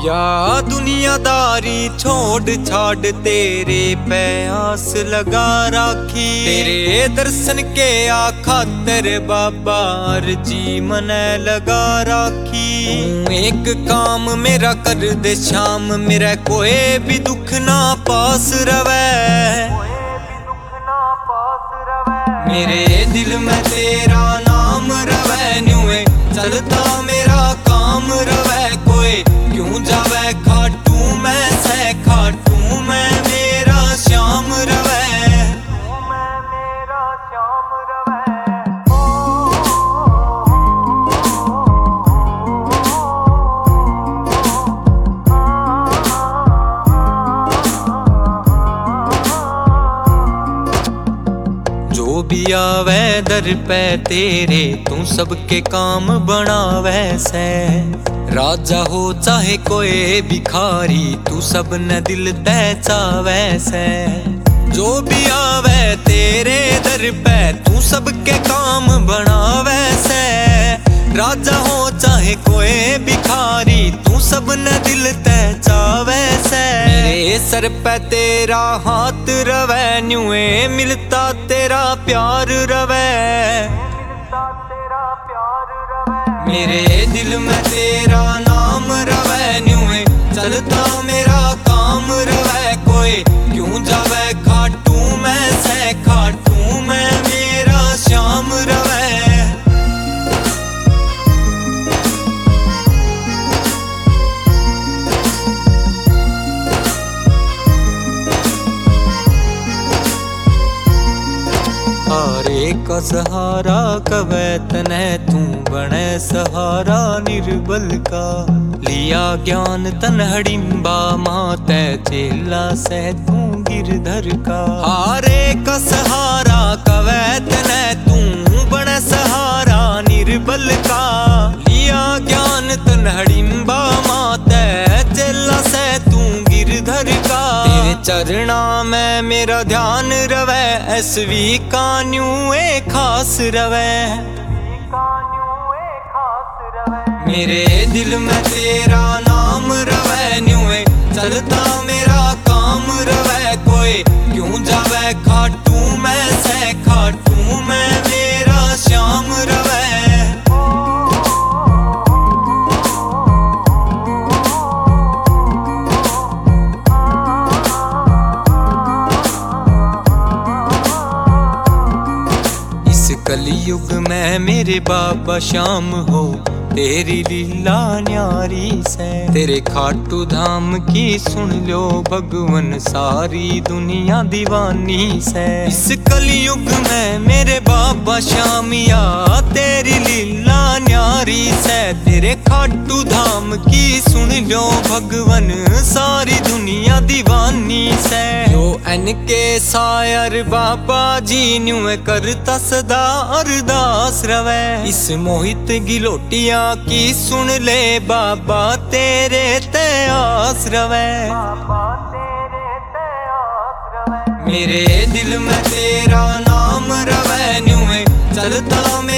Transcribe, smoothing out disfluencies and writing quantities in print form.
या दुनियादारी छोड़ छाड़ तेरे पे आस लगा राखी। तेरे दर्शन के आ खातर बाबा अर्जी मने लगा राखी। तू एक काम मेरा कर दे शाम, मेरा कोई भी दुख ना पास रवे। मेरे दिल में तेरा नाम रवे, न्यूए चलता मेरा काम रवे। कोई क्यों जावे खाटू मैं से खाटू मैं मेरा श्याम रवे। जो भी आवे दर पे तेरे तू सबके काम बनावे से। राजा हो चाहे कोई भिखारी तू सब न दिल ते चावे से। जो भी आवे तेरे दर पे तू सबके काम बनावे से। राजा हो चाहे कोई भिखारी तू सब न दिल ते चावे से। मेरे सर पे तेरा हाथ रवे, न्यूए मिलता तेरा प्यार रवे। मेरे दिल में तेरा नाम रवे, न्यूए चलता मेरा काम रवे। कोई क्यों जावे खाटू मैं से खाटू मैं मेरा श्याम रवे। हारे का सहारा कवे तने तू बने सहारा निर्बल का। लिया ज्ञान तन हडिम्बा माते चेला से तू गिरधर का। हारे का सहारा कवे तने तू बने सहारा निर्बल का। लिया ज्ञान तन हडिम्बा माते चेला से तू गिरधर का। तेरे चरणा में मेरा ध्यान रवे, एसवी कान्यू एक खास रवे। मेरे दिल में तेरा नाम रवे, न्यूए चलता मेरा काम रवे। कोई क्यों जावे खाटू मैं से खाटू मैं मेरा श्याम रवे। कलयुग में मेरे बाबा श्याम हो तेरी लीला न्यारी से। तेरे खाटू धाम की सुन लो भगवन सारी दुनिया दीवानी से। इस कलयुग में मेरे बाबा श्याम या तेरी लीला न्यारी से। तेरे खाटू धाम की सुन लो भगवन सारी दुनिया दीवानी से। जो इनके सायर बाबा जी न्यू करता सदा अरदास रवे। इस मोहित गिलोटिया की सुन ले बाबा तेरे ते आस रवे। मेरे दिल में तेरा नाम रवे, न्यूए चलता